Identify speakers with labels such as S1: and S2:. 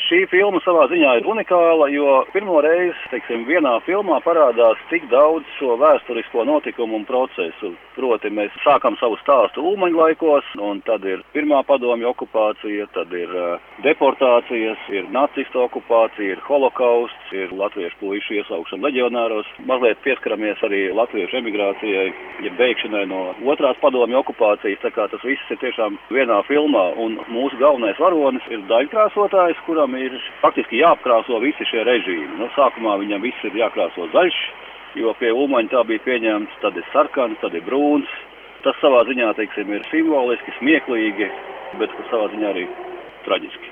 S1: Šī filma savā ziņā ir unikāla, jo pirmo reizi, teiksim, vienā filmā parādās tik daudz šo vēsturisko notikumu un procesu. Proti mēs sākam savu stāstu Ulmaņu laikos, un tad ir pirmā padomju okupācija, tad ir deportācijas, ir nacistu okupācija, ir holokausts, ir latviešu puišu iesaukšana leģionāros. Mazliet pieskaramies arī latviešu emigrācijai, ja beigšanai no otrās padomju okupācijas, tā kā tas viss ir tiešām vienā filmā, un mūsu galvenais varonis ir daļkrāsotājs, kuram ir faktiski jāapkrāso visi šie režīmi. Sākumā viņam viss ir jākrāso zaļš, jo pie Ulmaņa tā bija pieņemts, tad ir sarkans, tad ir brūns. Tas savā ziņā, teiksim, ir simboliski, smieklīgi, bet savā ziņā arī traģiski.